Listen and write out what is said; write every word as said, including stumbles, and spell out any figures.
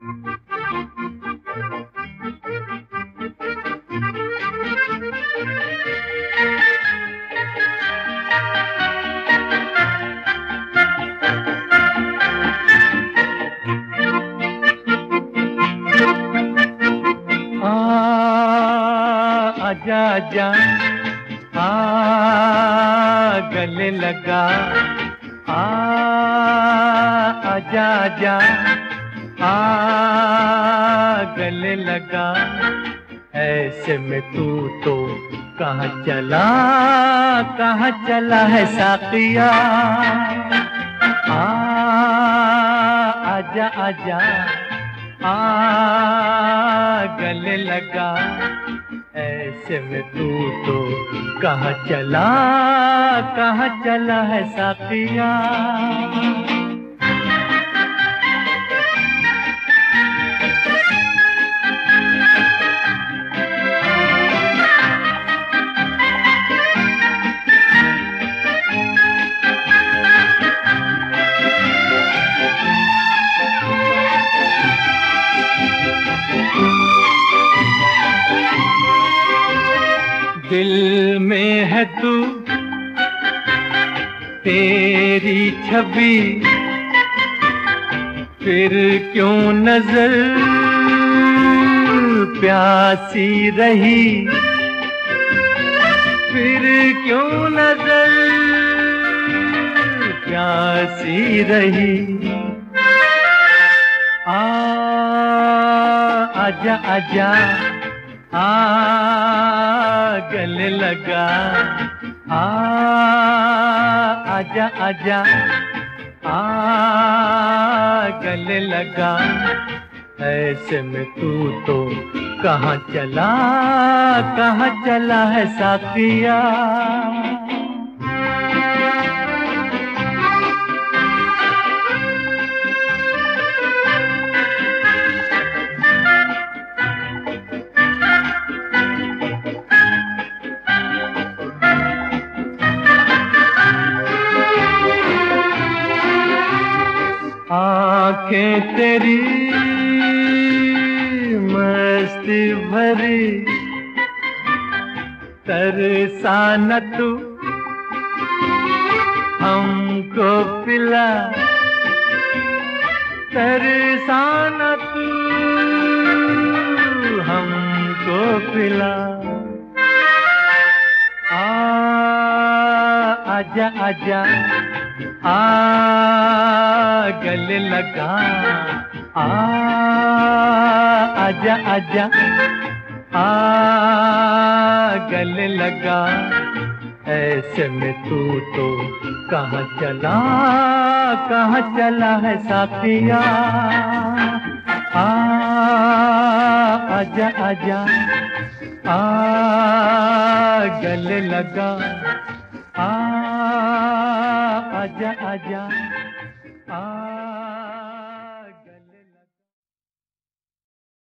आजा आजा आ गले लगा आ आजा आजा आ गले लगा। ऐसे में तू तो कहाँ चला कहाँ चला है साकिया। आ आजा आजा आ गले लगा। ऐसे में तू तो कहाँ चला कहाँ चला है साकिया। दिल में है तू तेरी छवि, फिर क्यों नजर प्यासी रही। फिर क्यों नजर प्यासी रही। आ आजा आजा आ गले लगा। आ आजा आजा आ गले लगा। ऐसे में तू तो कहाँ चला कहाँ चला है साकिया। आँखें तेरी मस्ती भरी, तरसा न तू हमको पिला। तरसा न तू हमको पिला। आ आजा आजा आ गले लगा। आ आजा आजा आ गले लगा। ऐसे में तू तो कहाँ चला कहाँ चला है साकिया। आ आजा आजा आ गले लगा। आ आजा आजा आ